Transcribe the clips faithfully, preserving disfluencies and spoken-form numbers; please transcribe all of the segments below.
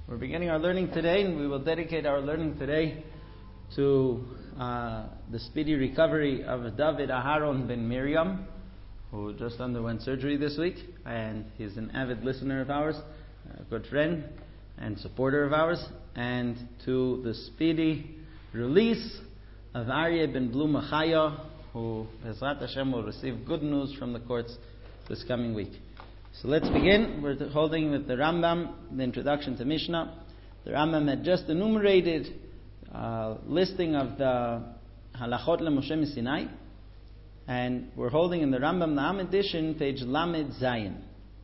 We're beginning our learning today, and we will dedicate our learning today to uh, the speedy recovery of David Aharon ben Miriam, who just underwent surgery this week, and he's an avid listener of ours, a good friend and supporter of ours, and to the speedy release of Aryeh ben Blum Achaya, who, Bezrat Hashem, will receive good news from the courts this coming week. So let's begin. We're holding with the Rambam, the introduction to Mishnah. The Rambam had just enumerated a listing of the halachot leMoshe Sinai, and we're holding in the Rambam Na'am edition, page Lamed Zayin.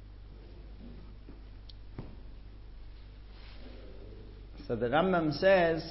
So the Rambam says,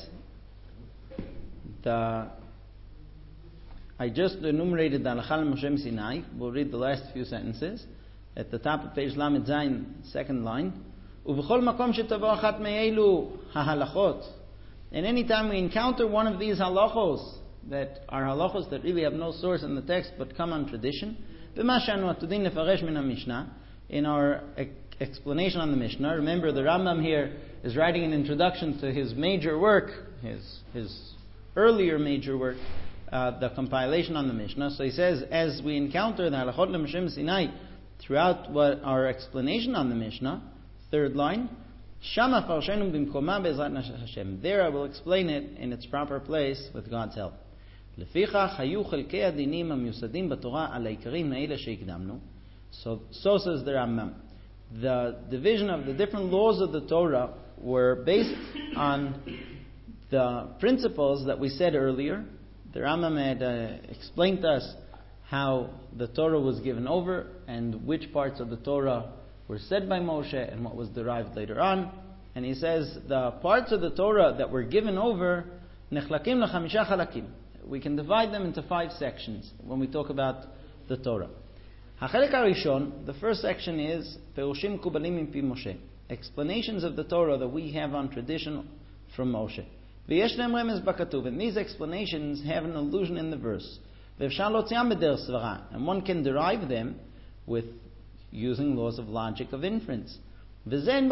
the I just enumerated the halachot leMoshe Sinai. We'll read the last few sentences. At the top of page Lamed Zayin, second line. Uv'chol makom shetavo achat me'elu hahalachot. And any time we encounter one of these halachos that are halachos that really have no source in the text but come on tradition, b'ma she'anu atudin lefaresh min haMishnah, in our e- explanation on the Mishnah. Remember, the Rambam here is writing an introduction to his major work, his his earlier major work, uh, the compilation on the Mishnah. So he says, as we encounter the halachot leMoshe Sinai throughout what our explanation on the Mishnah, third line, Shama farshenu bimkoma be'ezrat Hashem. There I will explain it in its proper place with God's help. Lefichach hayu chelkei adinim hamyusadim b'Torah al ha'ikarim ha'ela she'ikdamnu. So, so says the Rambam. The division of the different laws of the Torah were based on the principles that we said earlier. The Rambam had uh, explained to us how the Torah was given over and which parts of the Torah were said by Moshe and what was derived later on. And he says the parts of the Torah that were given over, nechlakim lechamisha chalakim. We can divide them into five sections when we talk about the Torah. Hachelek harishon, the first section is perushim kubalim impi Moshe, explanations of the Torah that we have on tradition from Moshe. V'yesh lehem remez bakatuv, and these explanations have an allusion in the verse. And one can derive them with using laws of logic of inference. And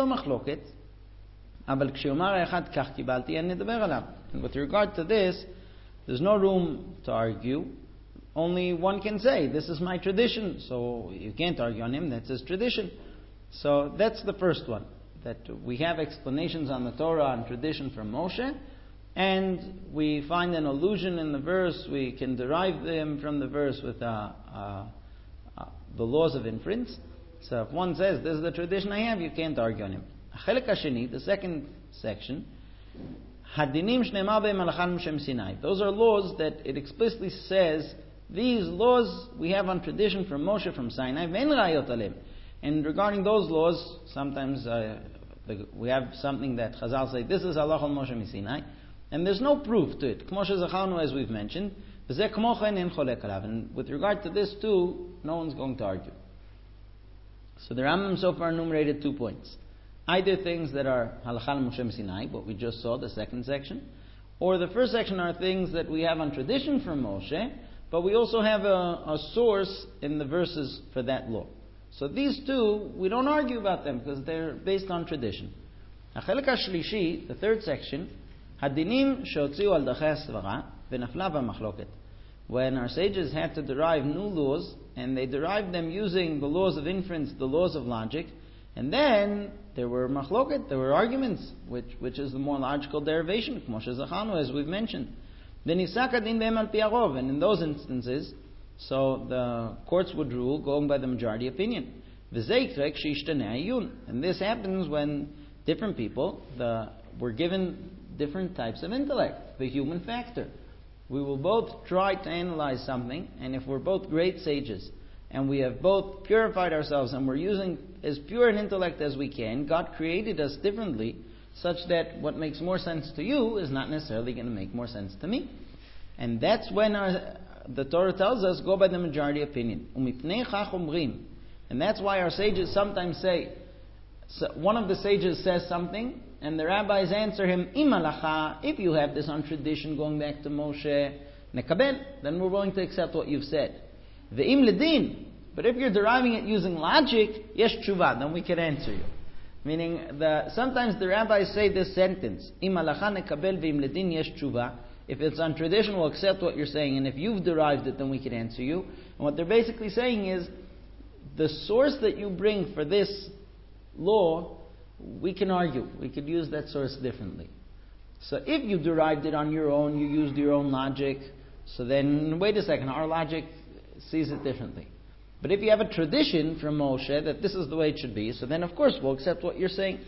with regard to this, there's no room to argue. Only one can say, this is my tradition. So you can't argue on him, that's his tradition. So that's the first one. That we have explanations on the Torah and tradition from Moshe, and we find an allusion in the verse. We can derive them from the verse with uh, uh, uh, the laws of inference. So if one says, this is the tradition I have, you can't argue on him. Chelek hasheni, the second section, hadinim shneimar behem halachat Moshe Sinai. Those are laws that it explicitly says, these laws we have on tradition from Moshe from Sinai, ve'en ra'ayot aleim. And regarding those laws, sometimes uh, the, we have something that Chazal say, this is halachot Moshe Sinai, and there's no proof to it. As we've mentioned. And with regard to this too, no one's going to argue. So the Rambam so far enumerated two points. Either things that are halakha Moshe Sinai, what we just saw, the second section, or the first section are things that we have on tradition from Moshe, but we also have a, a source in the verses for that law. So these two, we don't argue about them because they're based on tradition. Achelek hashlishi, the third section, Hadinim shotziu al dachei svara v'nafla b'machloket. When our sages had to derive new laws, and they derived them using the laws of inference, the laws of logic, and then there were machloket, there were arguments, which which is the more logical derivation, Moshe Zachanu, as we've mentioned. Then Isak adin behem al pi harov, and in those instances, so the courts would rule going by the majority opinion. V'zei yikreh ksheishtaneh hayun, and this happens when different people the, were given different types of intellect, the human factor. We will both try to analyze something, and if we're both great sages, and we have both purified ourselves, and we're using as pure an intellect as we can, God created us differently, such that what makes more sense to you is not necessarily going to make more sense to me. And that's when our, the Torah tells us, go by the majority opinion. And that's why our sages sometimes say, so one of the sages says something, and the rabbis answer him, Imalacha, if you have this on tradition going back to Moshe, nekabel, then we're willing to accept what you've said. Ve'im ledin, but if you're deriving it using logic, yesh tshuva, then we can answer you. Meaning, the, sometimes the rabbis say this sentence, Im halacha nekabel ve'im ledin yesh tshuva. If it's on tradition, we'll accept what you're saying, and if you've derived it, then we can answer you. And what they're basically saying is, the source that you bring for this law, we can argue. We could use that source differently. So if you derived it on your own, you used your own logic, so then, wait a second, our logic sees it differently. But if you have a tradition from Moshe that this is the way it should be, so then of course we'll accept what you're saying.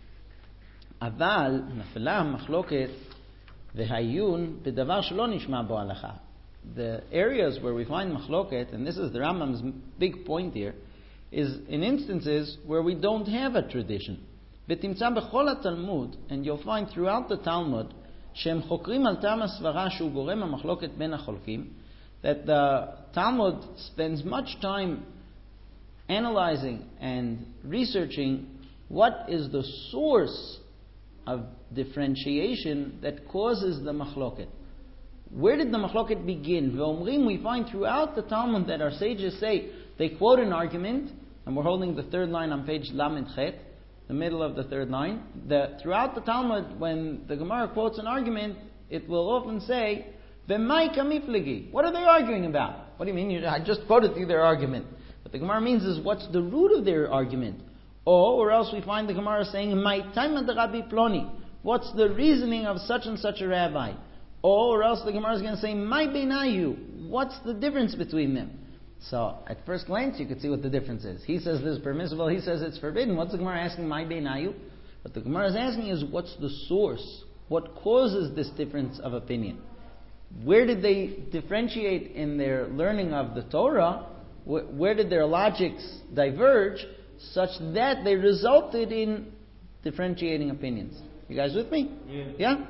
Aval nafela machloket v'hayun b'davar shelo nishma bo halacha. The areas where we find machloket, and this is the Rambam's big point here, is in instances where we don't have a tradition. V'timtza b'chol haTalmud, and you'll find throughout the Talmud, shem chokrim al tam hasvara shu gorem hamachloket ben hacholkim, that the Talmud spends much time analyzing and researching what is the source of differentiation that causes the machloket. Where did the machloket begin? V'omrim, we find throughout the Talmud that our sages say, they quote an argument, and we're holding the third line on page Lamed Chet, the middle of the third line. The, throughout the Talmud, when the Gemara quotes an argument, it will often say, V'mai kamifligi. What are they arguing about? What do you mean? I just quoted you their argument. What the Gemara means is, what's the root of their argument? Or, or else we find the Gemara saying, Mai taima de Rabbi Ploni. What's the reasoning of such and such a rabbi? Or, or else the Gemara is going to say, Mai beinayu. What's the difference between them? So, at first glance, you could see what the difference is. He says this is permissible, he says it's forbidden. What's the Gemara asking, Mai beinayu? What the Gemara is asking is, what's the source? What causes this difference of opinion? Where did they differentiate in their learning of the Torah? Where did their logics diverge such that they resulted in differentiating opinions? You guys with me? Yeah?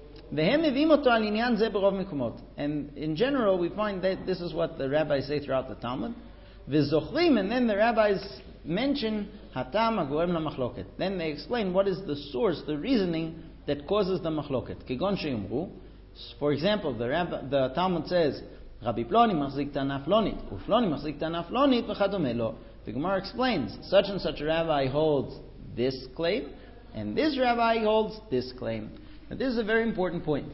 And in general, we find that this is what the rabbis say throughout the Talmud. And then the rabbis mention hatam hagorem lamachloket. Then they explain what is the source, the reasoning that causes the machloket. Kigon she'imru. For example, the, Rabbi, the Talmud says, Rabbi Ploni machzik tana flonit, uFloni machzik tana flonit, v'chadome lo. The Gemara explains, such and such a rabbi holds this claim, and this rabbi holds this claim. Now, this is a very important point.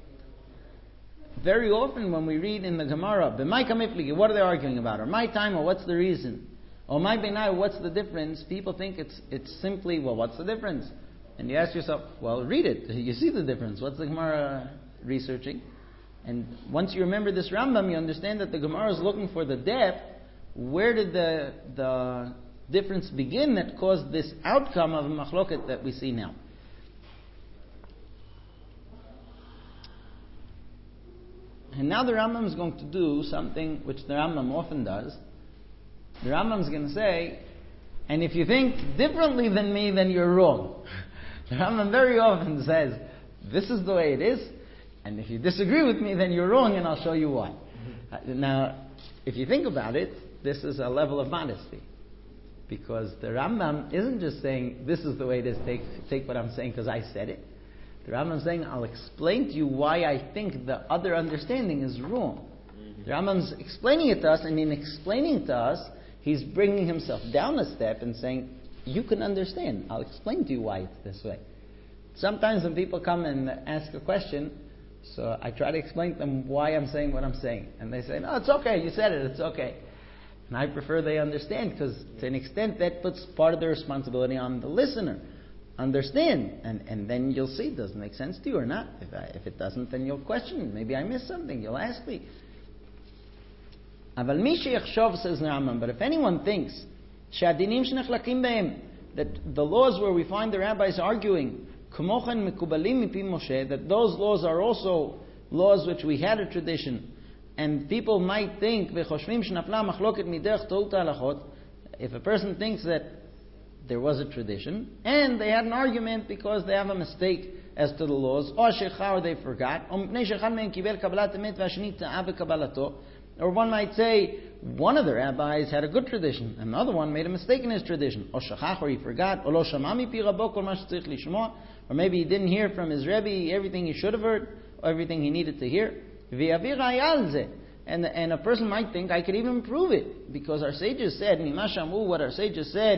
Very often when we read in the Gemara, B'mai kamifligi, what are they arguing about? Or my time, or what's the reason? Or my benai, what's the difference? People think it's it's simply, well, what's the difference? And you ask yourself, well, read it. You see the difference. What's the Gemara researching? And once you remember this Rambam, you understand that the Gemara is looking for the depth. Where did the the difference begin that caused this outcome of a machloket that we see now? And now the Rambam is going to do something which the Rambam often does. The Rambam is going to say, and if you think differently than me, then you're wrong. The Rambam very often says, this is the way it is, and if you disagree with me, then you're wrong, and I'll show you why. Mm-hmm. Now, if you think about it, this is a level of modesty. Because the Rambam isn't just saying, this is the way it is, take, take what I'm saying because I said it. The Rambam is saying, I'll explain to you why I think the other understanding is wrong. Mm-hmm. The Rambam's explaining it to us, and in explaining it to us, he's bringing himself down a step and saying, you can understand. I'll explain to you why it's this way. Sometimes when people come and ask a question, so I try to explain to them why I'm saying what I'm saying. And they say, no, it's okay, you said it, it's okay. And I prefer they understand, because to an extent that puts part of the responsibility on the listener. Understand. And, and then you'll see, does it make sense to you or not? If, I, if it doesn't, then you'll question. Maybe I missed something, you'll ask me. Aval mi sheyachshov, says the Rambam, but if anyone thinks shadinim shenechlakim behem, that the laws where we find the rabbis arguing kumochen mekubalim mipi Moshe, that those laws are also laws which we had a tradition, and people might think v'choshvim shenafla machloket miderech tout halachot, if a person thinks that there was a tradition and they had an argument because they have a mistake as to the laws, or shecha, or they forgot, or mipnei shechad mehem kibel kabbalat emet v'ashni ta'a b'kabbalato. Or one might say, one of the rabbis had a good tradition, another one made a mistake in his tradition. Or shachach, or he forgot. Or lo shamami pi rabo kol ma shetzarich lishmo. Or maybe he didn't hear from his Rebbe everything he should have heard, or everything he needed to hear. V'yavir hayal zeh. And and a person might think, I could even prove it, because our sages said, Mima shamu, what our sages said,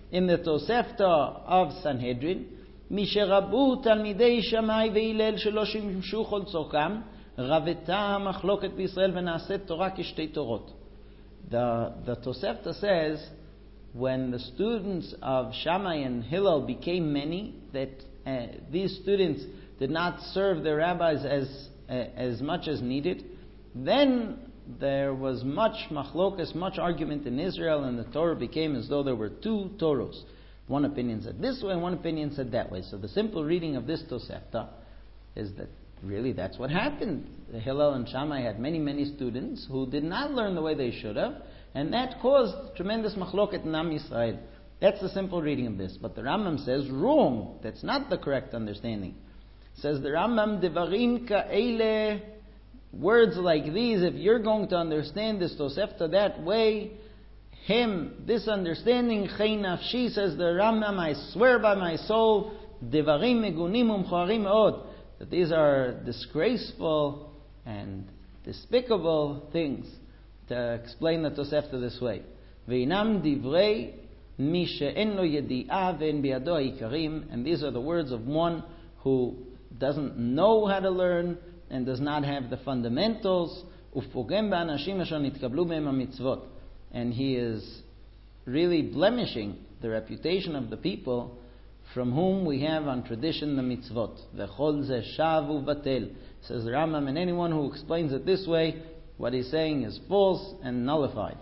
in the Tosefta of Sanhedrin, Misherabu Talmidei Shammai ve'Hillel shelo shimshu chol tzorkam, raveta hamachloket b'Yisrael v'naaset Torah kishtei torot. The the Tosefta says, when the students of Shammai and Hillel became many, that uh, these students did not serve their rabbis as uh, as much as needed, then there was much machlokas, much argument in Israel, and the Torah became as though there were two Torahs. One opinion said this way, and one opinion said that way. So the simple reading of this Tosefta is that really that's what happened. Hillel and Shammai had many, many students who did not learn the way they should have, and that caused tremendous machloket in Am Yisrael. That's the simple reading of this. But the Rambam says, wrong. That's not the correct understanding. It says the Rambam, Devarim ka'ele, words like these, if you're going to understand this Tosefta that way, him, this understanding, Chei nafshi, says the Rambam, I swear by my soul, Devarim megunim umchorim meod, that these are disgraceful and despicable things. To explain the Tosefta this way, Veinam divrei mi she'en lo yedi'ah ve'en bi'ado ha'ikarim, and these are the words of one who doesn't know how to learn and does not have the fundamentals, ufpogem ba'anashim asher nitkablu behem ha'mitzvot, and he is really blemishing the reputation of the people from whom we have on tradition the mitzvot. V'chol ze shav u'batel, says the Rambam, and anyone who explains it this way, what he's saying is false and nullified.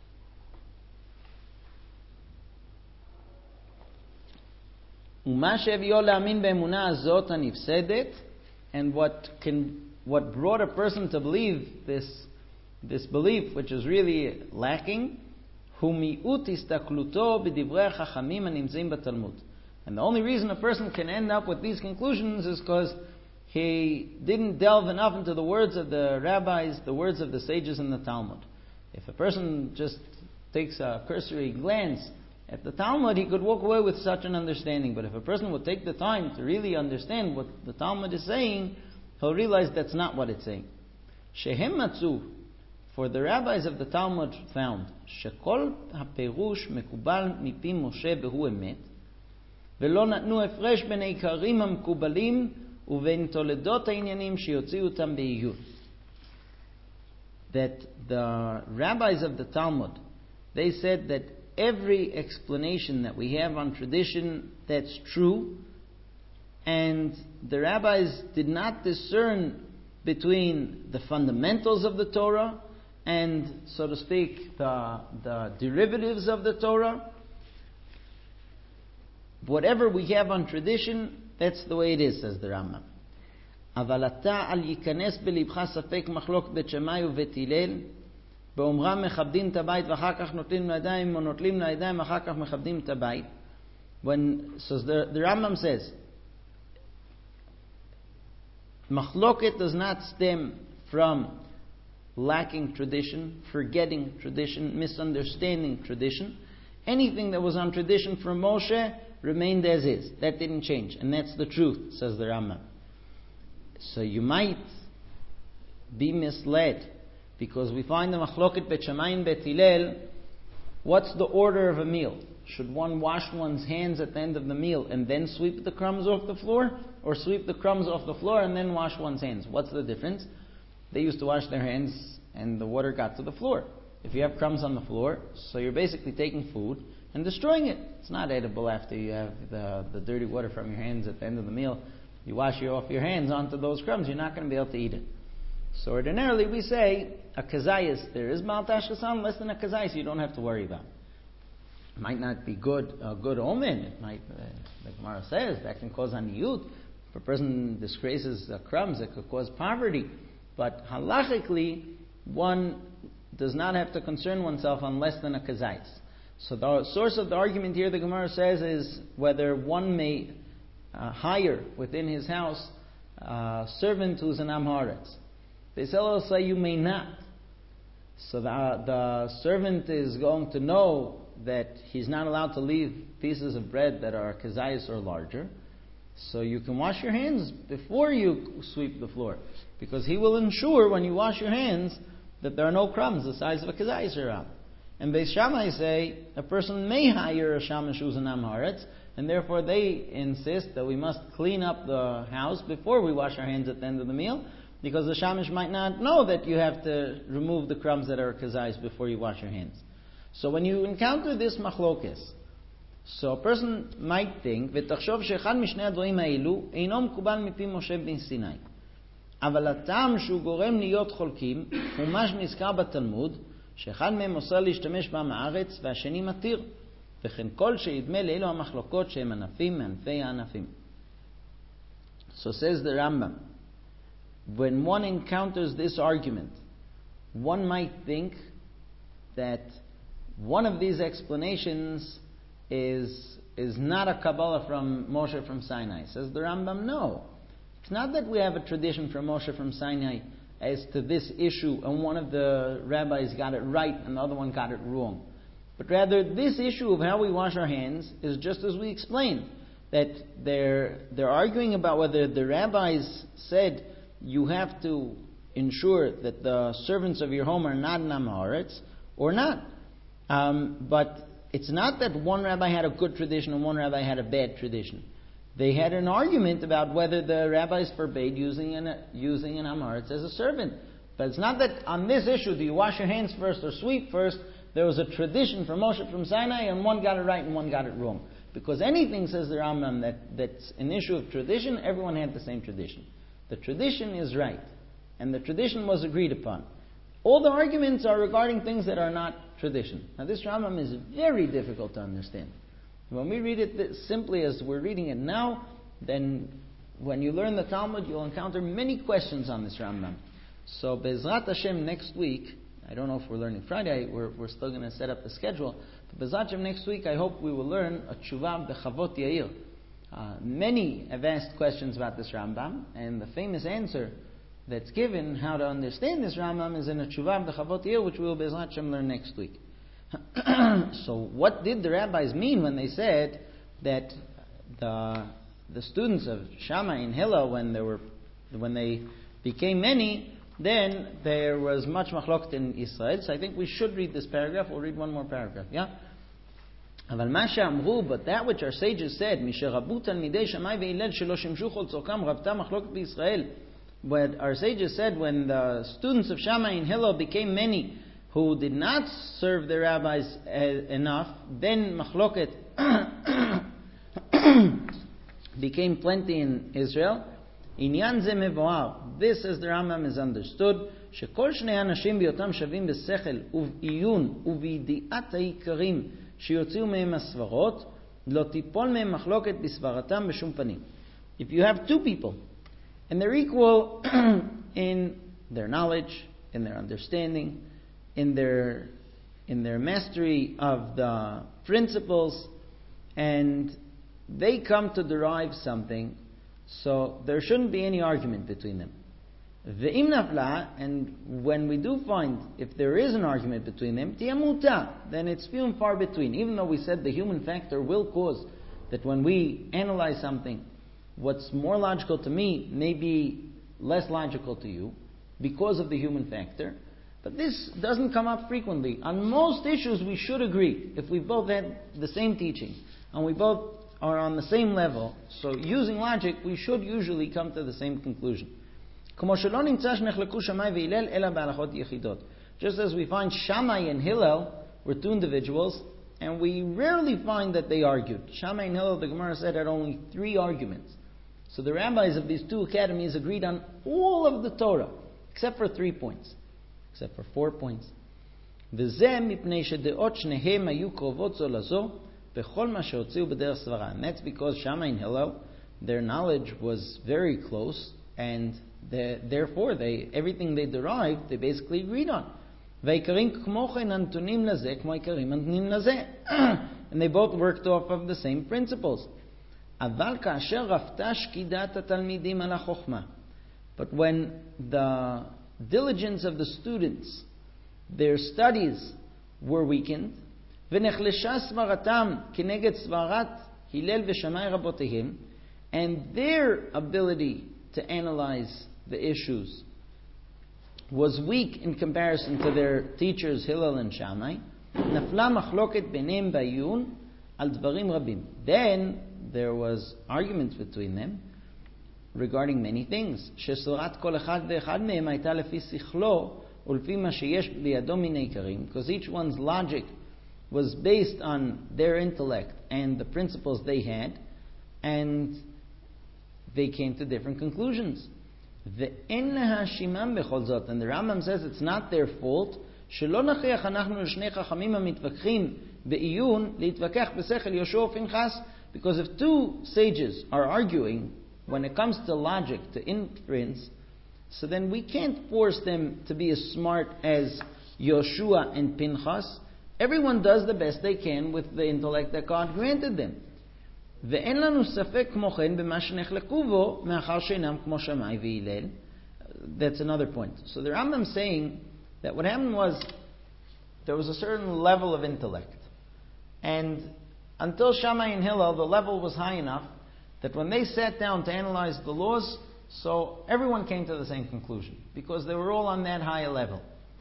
ומה שהביאו להאמין באמונה הזאת הנפסדת, and what can what brought a person to believe this this belief which is really lacking, הוא מיעוט הסתכלותו בדברי החכמים הנמצאים בתלמוד. And the only reason a person can end up with these conclusions is because he didn't delve enough into the words of the rabbis, the words of the sages in the Talmud. If a person just takes a cursory glance at the Talmud, he could walk away with such an understanding. But if a person would take the time to really understand what the Talmud is saying, he'll realize that's not what it's saying. Shehem matzu, for the rabbis of the Talmud found, shekol haperush mekubal mipi Moshe behu emet, velo natnu efresh ben eikarim hamkubalim uven toledot ha'inyanim sheyotziu utam be'iyut. That the rabbis of the Talmud, they said that every explanation that we have on tradition, that's true, and the rabbis did not discern between the fundamentals of the Torah and, so to speak, the, the derivatives of the Torah. Whatever we have on tradition, that's the way it is, says the Rambam. אבל אתה אל ייכנס בלבך ספק מחלוק בית שמאי ובית הלל, באומרם מכבדים את הבית ואחר כך נוטלים לידיים או נוטלים לידיים ואחר כך מכבדים את הבית. When, so the, the Rambam says, Machloket does not stem from lacking tradition, forgetting tradition, misunderstanding tradition. Anything that was on tradition from Moshe remained as is. That didn't change. And that's the truth, says the Rambam. So you might be misled, because we find the Machloket Bet Shammai and Bet Hillel, what's the order of a meal? Should one wash one's hands at the end of the meal and then sweep the crumbs off the floor? Or sweep the crumbs off the floor and then wash one's hands? What's the difference? They used to wash their hands and the water got to the floor. If you have crumbs on the floor, so you're basically taking food and destroying it. It's not edible after you have the, the dirty water from your hands at the end of the meal. You wash you off your hands onto those crumbs, you're not going to be able to eat it. So ordinarily we say a kazayas, there is maltash chasan, less than a kazayas, you don't have to worry about. It might not be good, a good omen. It might, uh, the Gemara says, that can cause aniyut. If a person disgraces the crumbs, it could cause poverty. But halachically, one does not have to concern oneself on less than a kazayas. So the source of the argument here, the Gemara says, is whether one may uh, hire within his house a servant who's an Amharetz. They say you may not. So the, the servant is going to know that he's not allowed to leave pieces of bread that are kazayas or larger. So you can wash your hands before you sweep the floor, because he will ensure when you wash your hands that there are no crumbs the size of a kazayas around. And Beis Shammai say a person may hire a shamash who's an am haaretz, and therefore they insist that we must clean up the house before we wash our hands at the end of the meal, because the shamash might not know that you have to remove the crumbs that are kazais before you wash your hands. So when you encounter this machlokes, so a person might think, ותחשוב שאחד משני הדברים האלו אינו מקובל מפי משה בן סיני. אבל הטעם שהוא גורם להיות חולקים, הוא מה שנזכר בתלמוד, שאחד מהם אוסר להשתמש בעם הארץ והשני מתיר. וכן כל שידמה לאלו המחלוקות שהם ענפים מענפי הענפים. So says the Rambam, when one encounters this argument, one might think that one of these explanations is is not a Kabbalah from Moshe from Sinai. Says the Rambam, no. It's not that we have a tradition from Moshe from Sinai as to this issue and one of the rabbis got it right and the other one got it wrong. But rather, this issue of how we wash our hands is just as we explained, that they're, they're arguing about whether the rabbis said you have to ensure that the servants of your home are not Am Haaretz or not. Um, but it's not that one rabbi had a good tradition and one rabbi had a bad tradition. They had an argument about whether the rabbis forbade using an, using an Am Haaretz as a servant. But it's not that on this issue, do you wash your hands first or sweep first? There was a tradition from Moshe from Sinai, and one got it right and one got it wrong. Because anything, says the Rambam, that, that's an issue of tradition, everyone had the same tradition. The tradition is right, and the tradition was agreed upon. All the arguments are regarding things that are not tradition. Now this Rambam is very difficult to understand. When we read it this simply as we're reading it now, then when you learn the Talmud, you'll encounter many questions on this Rambam. So Bezrat Hashem next week, I don't know if we're learning Friday, we're, we're still going to set up the schedule, but Bezrat Hashem next week, I hope we will learn a Tshuva Bechavot Yair. Uh, many have asked questions about this Rambam, and the famous answer that's given how to understand this Rambam is in a Tshuva Bechavot Yair, which we will Bezrat Hashem learn next week. So what did the rabbis mean when they said that the the students of Shammai and Hillel, when they were when they became many, then there was much machloket in Israel? So I think we should read this paragraph. We'll read one more paragraph. Yeah. אבל מה שאמרו, but that which our sages said, משרבו תלמידי שמאי והלל שלא שימשו כל צורכם רבתה מחלוקת בישראל. What our sages said, when the students of Shammai and Hillel became many, who did not serve the rabbis uh, enough, then machloket became plenty in Israel. Inyan ze mevoar. This, as the Rambam is understood, שכל שני אנשים בהיותם שווים בשכל ובעיון ובידיעת העיקרים שיוציאו מהם הסברות, לא תיפול מהם מחלוקת בסברתם בשום פנים. If you have two people, and they're equal in their knowledge, in their understanding, in their in their mastery of the principles, and they come to derive something, so there shouldn't be any argument between them. Ve'im nafla, and when we do find, if there is an argument between them, tiamuta, then it's few and far between. Even though we said the human factor will cause that when we analyze something, what's more logical to me may be less logical to you because of the human factor. But this doesn't come up frequently. On most issues we should agree. If we both had the same teaching and we both are on the same level, so using logic, we should usually come to the same conclusion. Just as we find Shammai and Hillel were two individuals, and we rarely find that they argued. Shammai and Hillel, the Gemara said, had only three arguments. So the rabbis of these two academies agreed on all of the Torah, except for three points. Except for four points. And that's because Shammai and Hillel, their knowledge was very close, and the, therefore they everything they derived, they basically agreed on. And they both worked off of the same principles. But when the diligence of the students, their studies were weakened, and their ability to analyze the issues was weak in comparison to their teachers Hillel and Shammai, נפלה מחלוקת ביניהם בעיון על דברים רבים. Then there was arguments between them regarding many things. שסורת כל אחד ואחד מהם הייתה לפי שכלו ולפי מה שיש בידו מן העיקרים, because each one's logic was based on their intellect and the principles they had, and they came to different conclusions. ואין להאשימם בכל זאת, and the Rambam says it's not their fault, שלא נכריח אנחנו לשני חכמים המתווכחים בעיון להתווכח בשכל יהושע ופנחס, because if two sages are arguing when it comes to logic, to inference, so then we can't force them to be as smart as Yoshua and Pinchas. Everyone does the best they can with the intellect that God granted them. ואין לנו ספק כמו כן במה שנחלקו בו מאחר שאינם כמו שמאי והלל. That's another point. So the Rambam is saying that what happened was there was a certain level of intellect. And until Shammai and Hillel, the level was high enough that when they sat down to analyze the laws, so everyone came to the same conclusion because they were all on that higher level.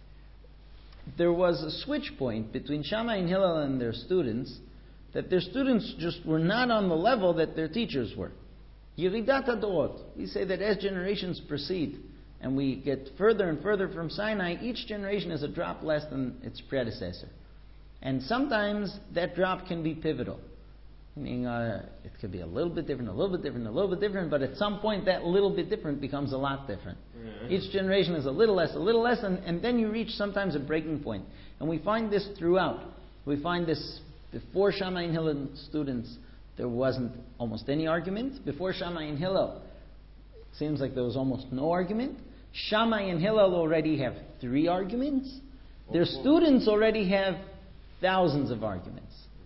There was a switch point between Shammai and Hillel and their students, that their students just were not on the level that their teachers were. Yiridat HaDorot. We say that as generations proceed and we get further and further from Sinai, each generation is a drop less than its predecessor. And sometimes that drop can be pivotal. Meaning, uh, it could be a little bit different, a little bit different, a little bit different, but at some point that little bit different becomes a lot different. Yeah. Each generation is a little less, a little less, and, and then you reach sometimes a breaking point. And we find this throughout. We find this before Shammai and Hillel students, there wasn't almost any argument. Before Shammai and Hillel, it seems like there was almost no argument. Shammai and Hillel already have three arguments. Their students already have thousands of arguments.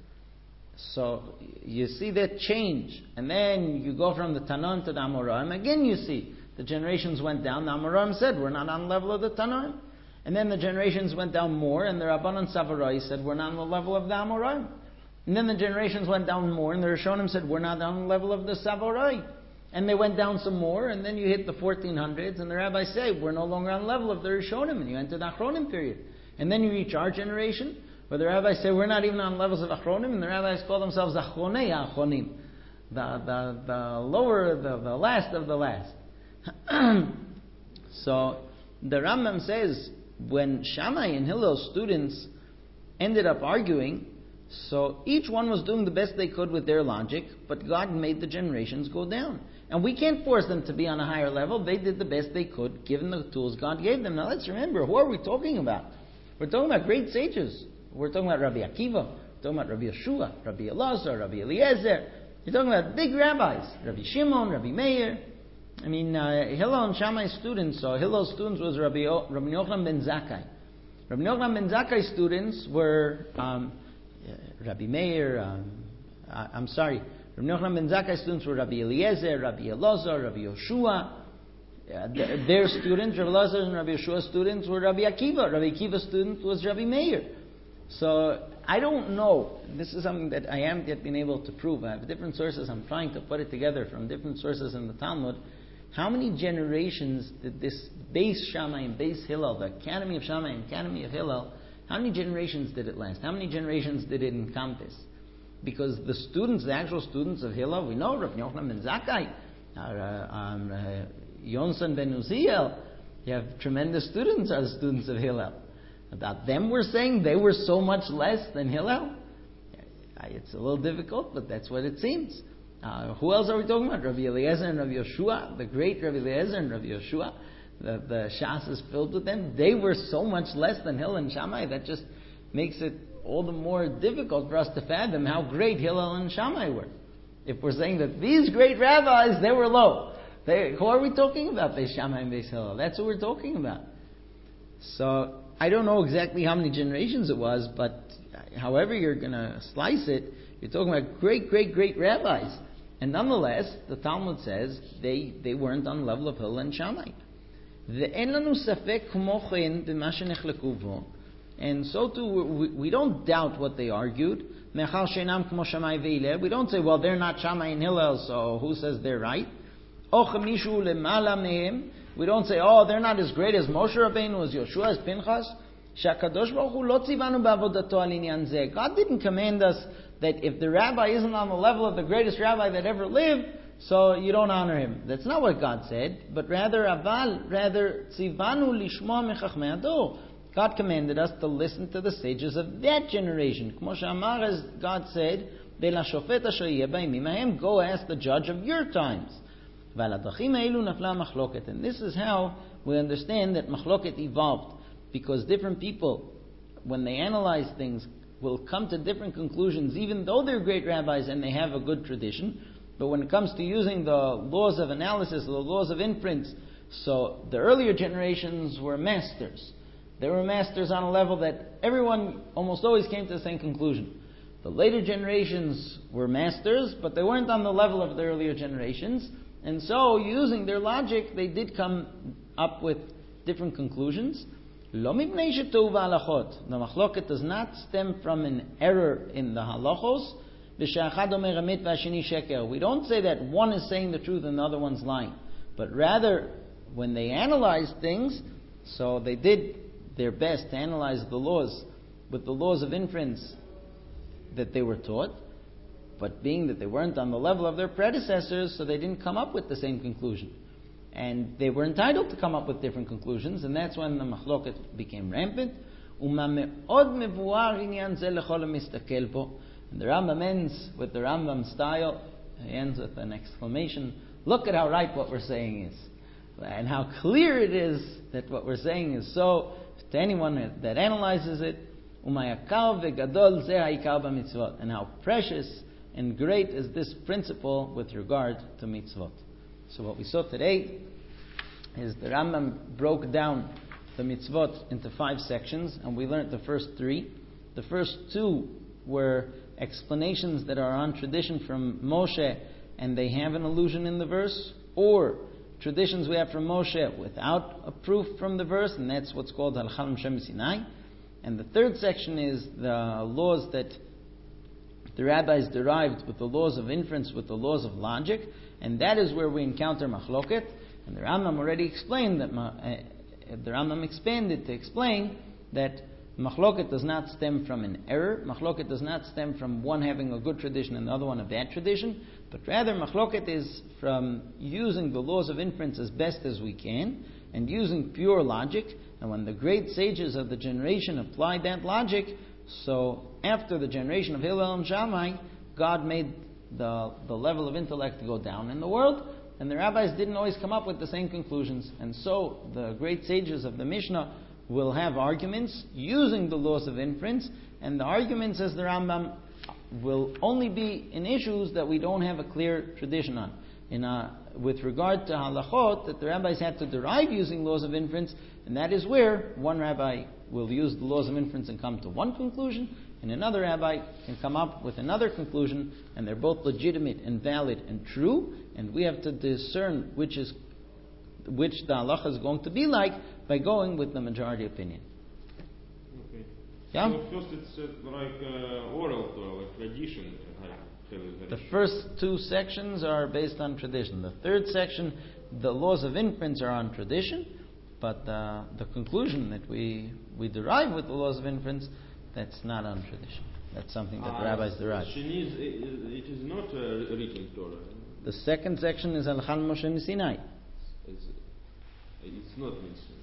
So you see that change. And then you go from the Tanaim to the Amoraim. Again you see the generations went down. The Amoraim said, we're not on the level of the Tanaim. And then the generations went down more, and the Rabbanan Savarai said, we're not on the level of the Amoraim. And then the generations went down more, and the Rishonim said, we're not on the level of the Savarai. And they went down some more, and then you hit the fourteen hundreds, and the rabbis say, we're no longer on the level of the Rishonim, and you enter the Achronim period. And then you reach our generation, where the rabbis say, we're not even on levels of Achronim, and the rabbis call themselves Achronei Achronim, the, the, the lower, the, the last of the last. So, the Rambam says, when Shammai and Hillel's students ended up arguing, so each one was doing the best they could with their logic, but God made the generations go down. And we can't force them to be on a higher level. They did the best they could, given the tools God gave them. Now let's remember, who are we talking about? We're talking about great sages. We're talking about Rabbi Akiva, we're talking about Rabbi Yeshua, Rabbi Elazar, Rabbi Eliezer. You're talking about big rabbis, Rabbi Shimon, Rabbi Meir. I mean, uh, Hillel and Shammai's students, so Hillel's students was Rabbi, o- Rabbi Yochanan ben Zakkai. Rabbi Yochanan ben Zakkai's students were um, Rabbi Meir, um, uh, I'm sorry, Rabbi Yochanan ben Zakkai's students were Rabbi Eliezer, Rabbi Elazar, Rabbi Yeshua. Uh, th- their students, Rabbi Elazar and Rabbi Yeshua's students were Rabbi Akiva. Rabbi Akiva's student was Rabbi Meir. So, I don't know. This is something that I haven't yet been able to prove. I have different sources. I'm trying to put it together from different sources in the Talmud. How many generations did this base Shammai and base Hillel, the Academy of Shammai and Academy of Hillel, how many generations did it last? How many generations did it encompass? Because the students, the actual students of Hillel, we know Rabbi Yochanan ben Zakkai, uh, um, uh, Yonson ben Uziel, you have tremendous students as students of Hillel. About them we're saying they were so much less than Hillel. It's a little difficult, but that's what it seems. Uh, who else are we talking about? Rabbi Eliezer and Rabbi Yeshua, the great Rabbi Eliezer and Rabbi Yeshua. The, the Shas is filled with them. They were so much less than Hillel and Shammai. That just makes it all the more difficult for us to fathom how great Hillel and Shammai were. If we're saying that these great rabbis, they were low. They, who are we talking about? Beis Shammai and Beis Hillel. That's what we're talking about. So, I don't know exactly how many generations it was, but however you're going to slice it, you're talking about great, great, great rabbis. And nonetheless, the Talmud says they, they weren't on the level of Hillel and Shammai. And so too, we, we don't doubt what they argued. We don't say, well, they're not Shammai and Hillel, so who says they're right? We don't say, oh, they're not as great as Moshe Rabbeinu, as Yoshua, as Pinchas. שהקדוש ברוך הוא לא ציוונו בעבודתו על עניין זה. God didn't command us that if the rabbi isn't on the level of the greatest rabbi that ever lived, so you don't honor him. That's not what God said, but rather, aval, rather, tzivanu lishmoa mechachmei ador. God commanded us to listen to the sages of that generation. כמו שאמר, as God said, ולשופט אשר יהיה בימים ההם, go ask the judge of your times. ועל הדרכים האלו נפלה מחלוקת. And this is how we understand that מחלוקת evolved. Because different people, when they analyze things, will come to different conclusions, even though they're great rabbis and they have a good tradition. But when it comes to using the laws of analysis, the laws of inference, so the earlier generations were masters. They were masters on a level that everyone almost always came to the same conclusion. The later generations were masters, but they weren't on the level of the earlier generations. And so, using their logic, they did come up with different conclusions. Lo mipnei shetuv halachot. The machloket does not stem from an error in the halachos. V'she'achad omer emet v'ashini sheker. We don't say that one is saying the truth and the other one's lying. But rather, when they analyzed things, so they did their best to analyze the laws with the laws of inference that they were taught, but being that they weren't on the level of their predecessors, so they didn't come up with the same conclusion. And they were entitled to come up with different conclusions, and that's when the machloket became rampant. And the Rambam ends with the Rambam style. He ends with an exclamation. Look at how right what we're saying is. And how clear it is that what we're saying is so, to anyone that analyzes it, and how precious and great is this principle with regard to mitzvot. So what we saw today is the Rambam broke down the mitzvot into five sections, and we learned the first three. The first two were explanations that are on tradition from Moshe, and they have an allusion in the verse, or traditions we have from Moshe without a proof from the verse, and that's what's called Halakha Moshe Sinai. And the third section is the laws that the rabbis derived with the laws of inference, with the laws of logic, and that is where we encounter machloket. And the Rambam already explained that, uh, the Rambam expanded to explain that machloket does not stem from an error. Machloket does not stem from one having a good tradition and the other one a bad tradition, but rather machloket is from using the laws of inference as best as we can, and using pure logic. And when the great sages of the generation applied that logic, so after the generation of Hillel and Shammai, God made the, the level of intellect go down in the world, and the rabbis didn't always come up with the same conclusions. And so the great sages of the Mishnah will have arguments using the laws of inference, and the arguments, as the Rambam, will only be in issues that we don't have a clear tradition on. In a, with regard to halachot, that the rabbis had to derive using laws of inference, and that is where one rabbi will use the laws of inference and come to one conclusion, and another rabbi can come up with another conclusion, and they're both legitimate and valid and true, and we have to discern which is which the halacha is going to be like by going with the majority opinion. Okay. Yeah? So first it's uh, like uh, oral Torah, like tradition. The first two sections are based on tradition. The third section, the laws of inference are on tradition, but uh, the conclusion that we we derive with the laws of inference, that's not on tradition. That's something that uh, rabbis derive. Sheni, it is not a written Torah. The second section is Halakha Moshe Sinai. It's, it's not Mitzvah.